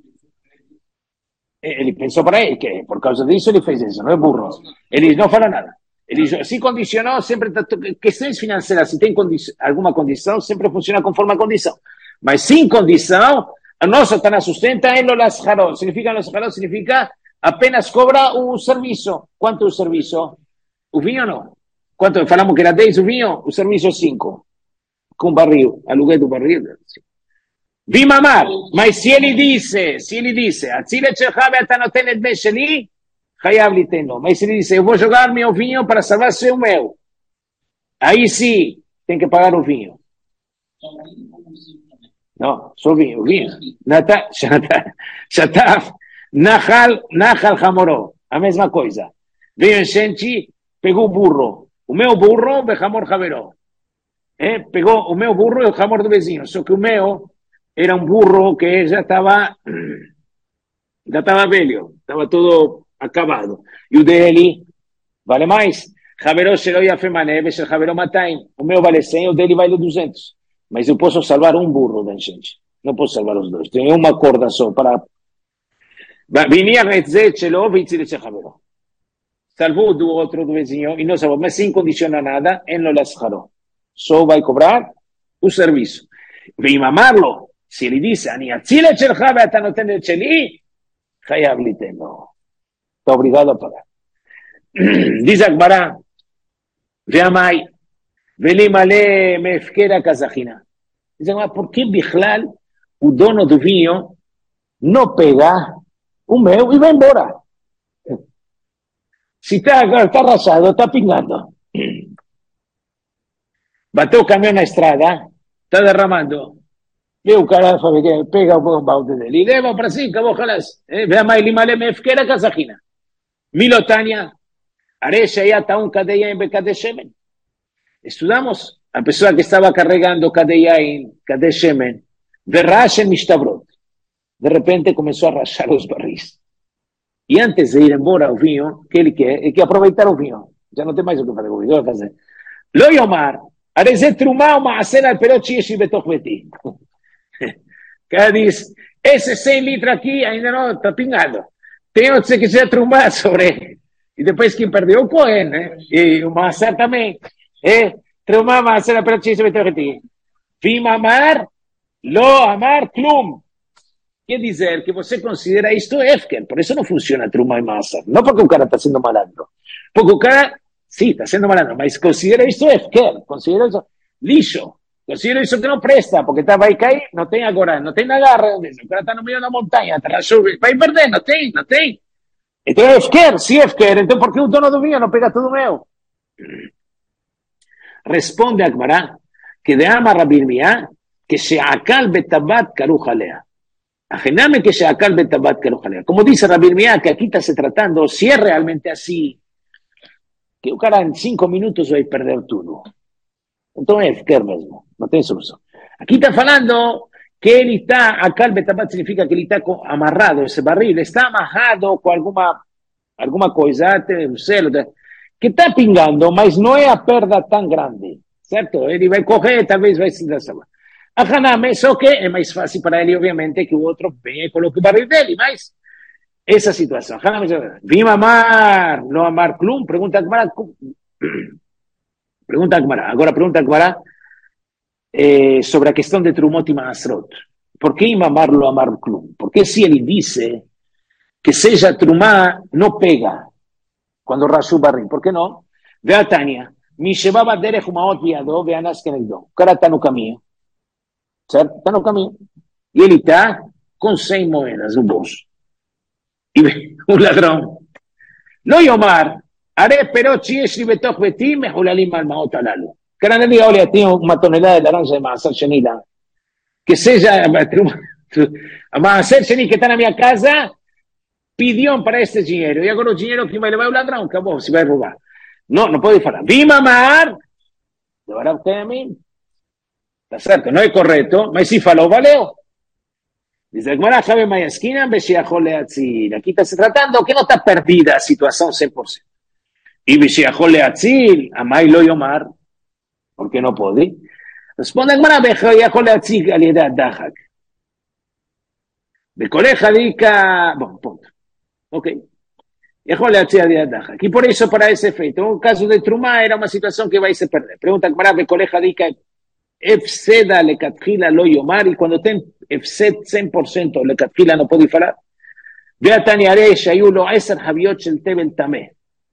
Ele pensou para ele que por causa disso ele fez isso, não é burro. Ele não fala nada. Ele se condicionou, sempre, questões financeiras, se tem alguma condição, sempre funciona conforme a condição. Mas sem condição, a nossa Tana sustenta ele lascarou. Significa lascarou, significa apenas cobra o serviço. Quanto é o serviço? O vinho não. Quanto? Falamos que era 10 o vinho, o serviço 5. Com barril, aluguel do barril. Vi mamar, mas se ele disse, Atzile Tchechave Atanotenet Besheli, Hayav Liteno. Mas se ele disse, eu vou jogar meu vinho para salvar seu meu. Aí sim, tem que pagar o vinho. Não, só vinho, Shataf, Nahal Hamoró, a mesma coisa. Veio enchente, pegou o burro. O meu burro, Bechamor Haveró. Pegou o meu burro e o Hamor do vizinho. Só que o meu era um burro que já estava Já estava velho, estava todo acabado. E o dele vale mais. Javeró se lo ia femané, se o Javeró matai, o meu vale 100, o dele vale 200. Mas eu posso salvar um burro da gente. Não posso salvar os dois. Tenho uma corda só para... Vinia Retzet, Shelo, Vitzile, Javeró. Salvou do outro do vizinho e não salvou, mas sem condicionar nada, ele não lascarou. Só vai cobrar o serviço. Vem mamarlo. Se ele diz, אני אציל את שלך ואתה נותן את שלי, חייב ליתן לו. Está obrigado a pagar. Diz Agmará, veamai, veli male mefkera kazahina. Diz Agmará, por que Bichlal, o dono do vinho, não pega o meu e vai embora? Se está arrasado, está pingando. Bateu o caminhão na estrada, está derramando. Vê o cara, pega o balde dele e leva para cima, acabou, jalas. Veamai, limale mefkera kazahina. Milotania, Aresha ya taun kadeya en Bekade Shemen. Estudamos a pessoa que estaba carregando kadeya en Kade Shemen, de Rashen Mishtabrot. De repente comenzó a rachar los barris. Y antes de ir embora o vinho, que ele quer? Ele quer aproveitar o vinho. Já não tem mais o que fazer com o vinho. Lo yomar, Areze Trumá uma acena al perochi yeshi betoch beti. Cara diz, esse 100 litros aqui ainda não está pingado. Tem outro que seja trumar sobre ele. E depois quem perdeu o Cohen, né? E o Maaser também. Trumar, Maaser, a pratica, vai ter que Vim amar, lo amar, klum. Quer dizer que você considera isto Efker. Por isso não funciona Trumar e Maaser. Não porque o cara está sendo malandro. Porque o cara, sim, está sendo malandro, mas considera isto Efker. Considera isso lixo. Considero isso que não presta, porque tá, vai cair, não tem agora, não tem agarra, o cara está no meio da montanha, vai perder, não tem. Então é Efker, se Efker, então por que o dono do vinho não pega tudo meu? Responde Agmará, que de ama Rabirmiá, que se akal betabat karuch alea. Ajename que se akal betabat karuch alea. Como dice Rabirmiá, que aquí está se tratando, si es realmente así, que o cara en 5 minutos vai perder tudo. Então é Efker mesmo, não tem solução. Aqui está falando que ele está, acá el betabat significa que ele está amarrado, esse barril está amarrado com alguma coisa, um selo, que está pingando, mas não é a perda tão grande, certo? Ele vai correr, talvez vai se salvar. A Haname, só que é mais fácil para ele, obviamente, que o outro venha e coloque o barril dele, mas essa situação. Haname, vim amar, não amar Klum, pergunta Agmará. Agora pergunta Agmará sobre a questão de Trumot e Maasrot. Por que Imamar lo amar Klum? Porque se ele disse que seja Trumá, não pega quando rasga o barril. Por que não? Ve a Tânia. Mi shebaba derech umaot biado, ve anas kenegdo. O cara está no caminho. Certo? Está no caminho. E ele está com 100 moedas no bolso. E vem o ladrão. Lo yomar. Haré perochi yeshi betoch beti mehulalim al maot alalu. Cara, não diga, olha, tenho uma tonelada de laranja de Maaser Sheni lá. Que seja a Maaser Sheni que está na minha casa, pediu para este dinheiro. E agora o dinheiro que vai levar o ladrão, acabou, se vai roubar. Não pode falar. Vim mamar, agora tem a mim. Está certo, não é correto, mas se falou, valeu. Diz a Gemara, sabe mais esquina, Beshiachol Leatzil. Aqui está se tratando que não está perdida a situação 100%. E Beshiachol Leatzil, amai lo yomar, porque não pode. Responde a Gemara, Beshiachol Leatzil, a liedad dachak. Becoleja dica, bom, ponto. Ok. יכול להציע על ידך. כי por isso, para esse efeito, o caso de Trumá era uma situação que vai se perder. Pergunta Gemara, Becoleja dica, Efseda lecatchila lo yomar, e quando tem Efsed 100%, lecatchila não pode falar. Veatani aresh, aí o 10 haviot shel tevel tameh.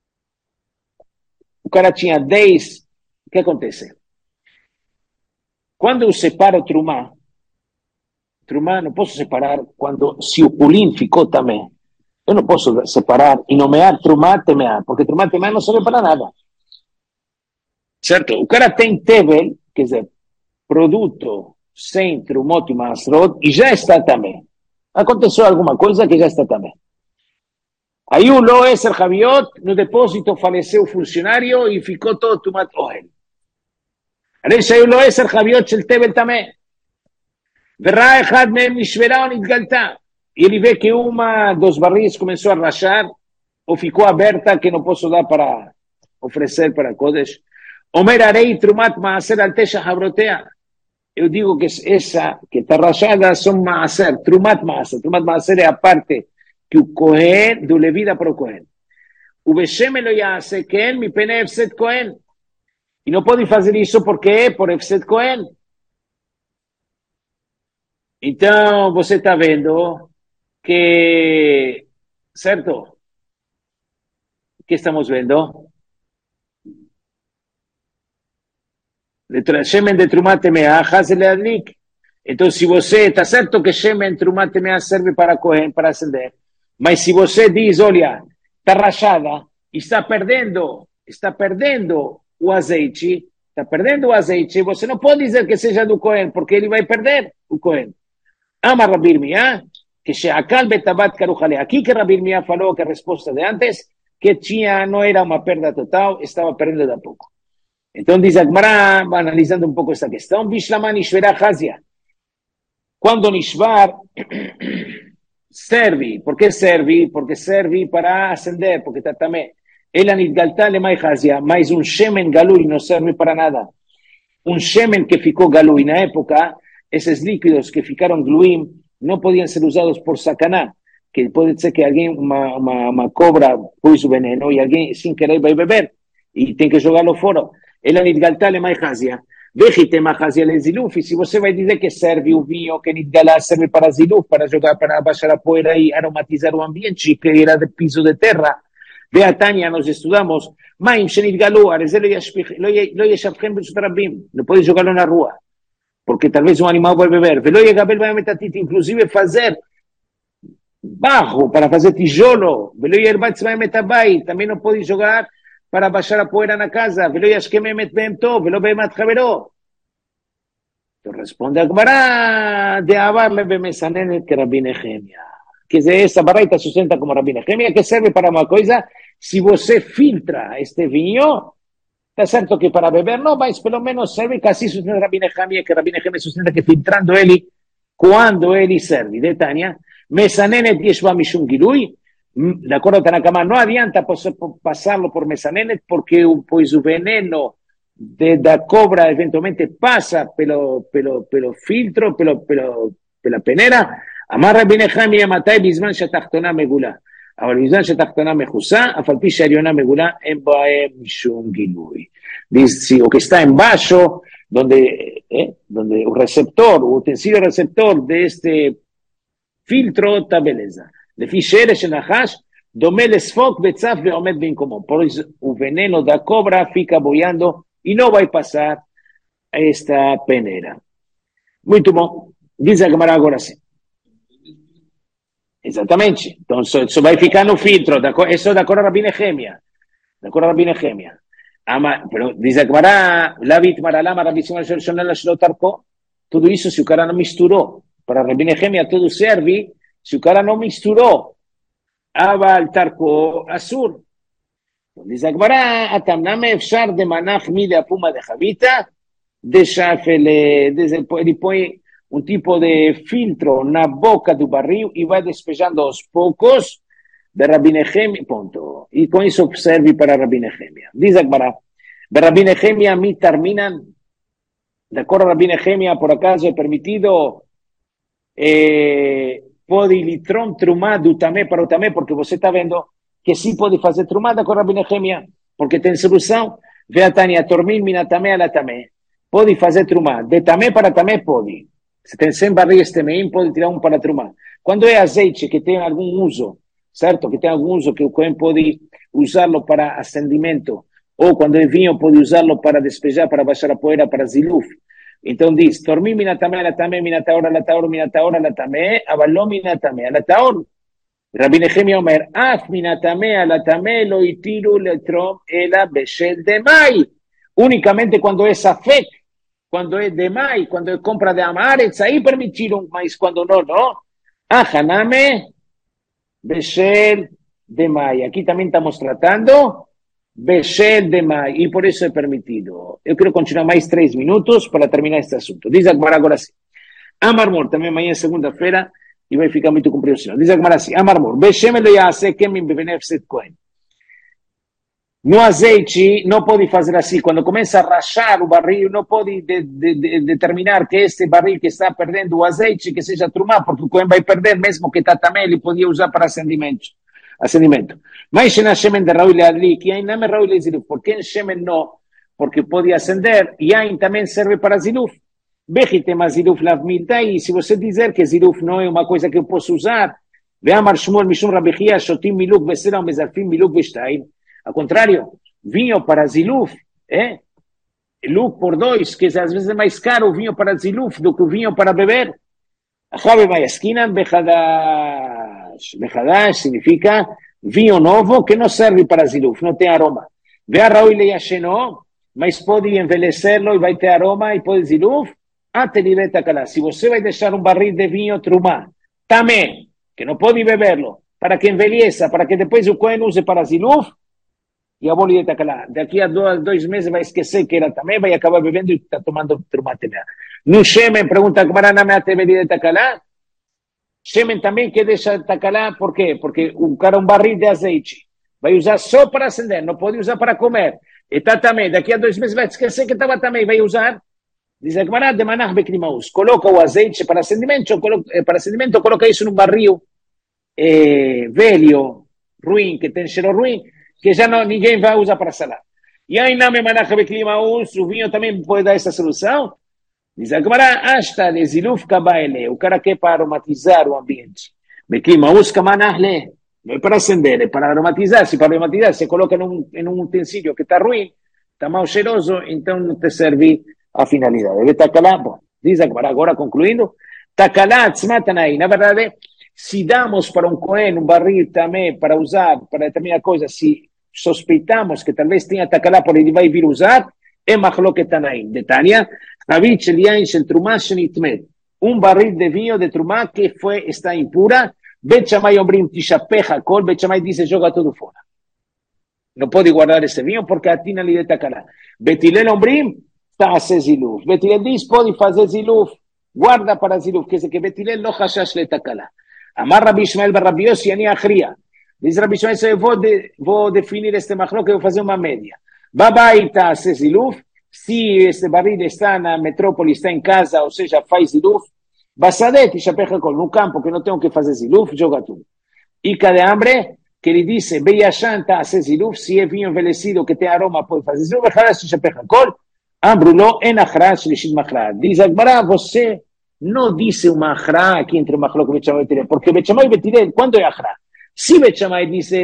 O cara tinha 10, o que acontece? Quando eu separo Trumá, não posso separar quando, se o pulim ficou também. Eu não posso separar e nomear Trumá, Temeá, porque Trumá, Temeá não serve para nada. Certo? O cara tem Tevel, quer dizer, produto sem Trumot e Maasrot, e já está também. Aconteceu alguma coisa que já está também. Aí o Lo Eser Javiot, no depósito, faleceu o funcionário e ficou todo Tumat Ohel. Aí saiu o Lo Eser Javiot, el Tevel também. וראה אחד מהם נשברה או נתגלתה. e ele vê que uma dos barris começou a rachar, ou ficou aberta, que não posso dar para oferecer para Kodesh. Omer arei trumat maaser al tesha habrotea. Eu digo que essa que está rachada são maaser, trumat maaser. Trumat maaser é a parte que o Kohen do levida para o Kohen. O Beshem lo yase ken mi pene efset Kohen. E não pode fazer isso porque é por efset Kohen. Então, você está vendo que, certo? O que estamos vendo? Shemen de Trumat Temea, Hazel Adlik. Então, se você, está certo que Shemen Trumat Temea serve para Kohen, para acender, mas se você diz, olha, está rachada, e está perdendo o azeite, você não pode dizer que seja do Kohen, porque ele vai perder o Kohen. Ama Rabbi Irmiyah, que Sheakal Betabat Karuchale. Aqui que Rabbi Irmiyah falou que a resposta de antes, que tinha, não era uma perda total, estava perdendo de a pouco. Então diz a Gemara, analisando um pouco essa questão, Bishlama Nishvera Hazia. Quando Nishvar serve, por que serve? Porque serve para acender, porque está também. Ela Nidgalta Lemai Hazia, mas um Shemen Galui não serve para nada. Um Shemen que ficou Galui na época, esses líquidos que ficaram Gluim, não podiam ser usados por Sakaná, que pode ser que alguém, uma cobra, pôs o veneno e alguém, sem querer, vai beber, e tem que jogá-lo fora. Ela Nidgalta Lemai Hazia. Vejitema Hazia le Ziluf, e se você vai dizer que serve o vinho, que Nidgalá serve para Ziluf, para jogar, para abaixar a poeira e aromatizar o ambiente, que era de piso de terra. Ve a Tânia, nós estudamos, Maim Shenidgalu, Arezel lo yeshavchem b'shut rabim, não pode jogá-lo na rua, porque talvez um animal vai beber. Velo yegabel b'ametatit, inclusive fazer barro para fazer tijolo. Velo yerbatz b'ametabai, também não pode jogar para baixar a poeira na casa. Velo yashkememet b'em tov, velo b'emat chaveró. Então responde a Gemara, de avarle b'mesanenet que Rabbi Nehemia. Que essa baraita sustenta como Rabbi Nehemia, que serve para uma coisa, se você filtra este vinho, está certo que para beber não, mas pelo menos serve, que assim sustenta Rabbi Nehemia, que Rabbi Nehemia sustenta que filtrando ele, quando ele serve. De Tânia, mesanenet yeshva mishum gilui, de acordo com Tanakama, não adianta passá-lo por mesanenet, porque pois o veneno da cobra eventualmente passa pelo filtro, pela peneira. אמר רבי נחמיה, מתי בזמן שהתחתונה מגולה? אבל בזמן שהתחתונה מכוסה, אף על פי שהעליונה מגולה, אין בהם משום גילוי. Dice, o que está embaixo, donde el receptor, o utensilio receptor de este filtro, está beleza. לפי שרש הנחש, דומה לספוק וצף ועומד במקומו. Pois o veneno da cobra fica boiando e não vai passar esta peneira. Muito bom. Diz a Gemara agora sim. Exatamente. Então, isso vai ficar no filtro. Isso da cor Rabbi Nehemia. Da cor Rabbi Nehemia. Pero diz a Gemara, Lavit Maralama, Rabbi Simon Shonel Shlotarko. Tudo isso se o cara não misturou. Para Rabbi Nehemia tudo serve se o cara não misturou. Aval Tarko Asur. Diz a Gemara, Atamname Efshar de Manach Mile Apuma de Javita, ele põe um tipo de filtro na boca do barril e vai despejando aos poucos de Rabbi Nehemia, ponto. E com isso serve para Rabbi Nehemia. Diz a Gemara, de Rabbi Nehemia me terminam, de acordo a Rabbi Nehemia, por acaso é permitido pode litron trumá do tamé para o tamé, porque você está vendo que sim pode fazer trumá de acordo a Rabbi Nehemia, porque tem solução. Ve a Tânia, tormim minatamé ala tamé. Pode fazer trumá, de tamé para tamé pode. Se tem 100 barris temeim, pode tirar para trumá. Quando é azeite que tem algum uso, certo? Que tem algum uso que o Cohen pode usá-lo para acendimento, ou quando é vinho pode usá-lo para despejar, para baixar a poeira, para ziluf. Então diz, tormi minatamé, alatamé, minataor, alataor, minataor, alatamé, avaló minatamé, alataor. Rabbi Nehemia Omer, af minatamé, alatamé, lo itiru letrom, ela beshel de mai. Únicamente quando é safek, quando é de mai, quando é compra de amaretz, aí permitiram, mas quando não, não. Haname, beshel de mai. Aqui também estamos tratando beshel de mai, e por isso é permitido. Eu quero continuar mais 3 minutos para terminar este assunto. Diz agora sim. Amar Mor, também amanhã, segunda-feira, e vai ficar muito comprido. Diz a Gemara assim, Amarmor, Beshem lo yase kemin bebenefset kohen. No azeite, não pode fazer assim. Quando começa a rachar o barril, não pode determinar que este barril que está perdendo o azeite, que seja trumá, porque o Cohen vai perder, mesmo que também ele podia usar para acendimento. Mas na shemen de Raul ali, que ainda não é Raul ziluf, porque em shemen não, porque pode acender, e aí também serve para ziluf. Bechite mas ziluf lavmilta, e se você dizer que ziluf não é uma coisa que eu posso usar, veamar shmuel mishum rabechia, shotim miluk beseram bezarfim miluk beshtaim. Ao contrário, vinho para ziluf, luk por 2, que às vezes é mais caro o vinho para ziluf do que o vinho para beber. Achabe mayaskinan bechadash. Bechadash significa vinho novo que não serve para ziluf, não tem aroma. Ve a Raul le yasheno, mas pode envelhecê-lo e vai ter aroma e pode ziluf. Atenireta kala. Se você vai deixar um barril de vinho trumá, também, que não pode beberlo, para que envelheça, para que depois o Cohen use para ziluf, e a bola de Tacalá. Daqui a 2 meses vai esquecer que era também, vai acabar bebendo e está tomando trumá também. No Shemen, pergunta que para não me ateve de Tacalá. Shemen também que deixa Tacalá, por quê? Porque o cara um barril de azeite vai usar só para acender, não pode usar para comer. E está também, daqui a 2 meses vai esquecer que estava também, vai usar. Diz a Gemara de Manach Beklimaus, coloca o azeite para acendimento, coloca isso num barril velho, ruim, que tem cheiro ruim, que já não, ninguém vai usar para salar. E aí, na Memanacha Beklimaus, o vinho também pode dar essa solução? Diz a Gemara, hasta de ziluf kabaele, o cara quer para aromatizar o ambiente. Beklimaus kamanahle, não é para acender, é para aromatizar. Se para aromatizar, se coloca em um utensílio que está ruim, está mal cheiroso, então não te serve a finalidade. Deve Tacalá, bom, diz a Gemara, agora concluindo, Tacalá tzmatanai, na verdade, se damos para um Cohen um barril também para usar para determinada coisa, se suspeitamos que talvez tenha Tacalá por ele vai vir usar, é Machloket Tanaim. De Tânia, Ravit Sheliain Shel Trumá Shenitmet, um barril de vinho de Trumá que está impura, Bet Shammai Ombrim Tishapecha Kol, Bet Shammai diz joga tudo fora. Não pode guardar esse vinho porque atina ali de Tacalá. Bet Hillel Ombrim, Ta'aseh Ziluf. Bet Hillel diz, pode fazer Ziluf, guarda para Ziluf, que é que Bet Hillel לא חשש לתקלה. Amar Rabbi Ishmael bar Rabbi Yossi, ani achria. Diz Rabbi Ishmael, eu vou definir este machlok, eu vou fazer uma média. Babaita se ziluf, se este barril está na metrópole, está em casa, ou seja, faz ziluf. Basadet, Shapechakol, no campo, que não tem o que fazer ziluf, joga tudo. Ica de hambre, que ele disse, Beyashanta se ziluf, se é vinho envelhecido, que tem aroma, pode fazer ziluf, Becharas Shapechakol, Ambrulo, en achras, Lishit Machra. Diz Agmará, você não disse uma achra aqui entre o Machlok e o Bet Shammai e Betilel, porque Bet Shammai e Betilel, quando é achra? Se Bet Shammai disse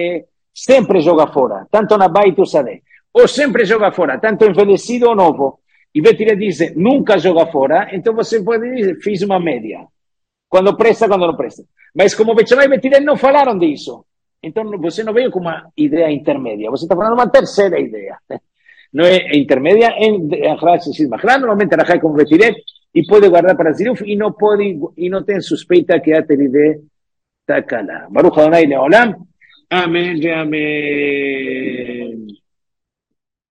sempre joga fora, tanto na Bait ou Sadeh, ou sempre joga fora, tanto envelhecido ou novo, e Betilel diz nunca joga fora, então você pode dizer, fiz uma média, quando presta, quando não presta. Mas como Bet Shammai e Betilel não falaram disso, então você não veio com uma ideia intermédia, você está falando uma terceira ideia. Não é intermédia, em achra, normalmente achra como Betilel, e pode guardar para ziluf e não tem suspeita que ateride Tacalá. Baruch Adonai Leolam. Amém, amém.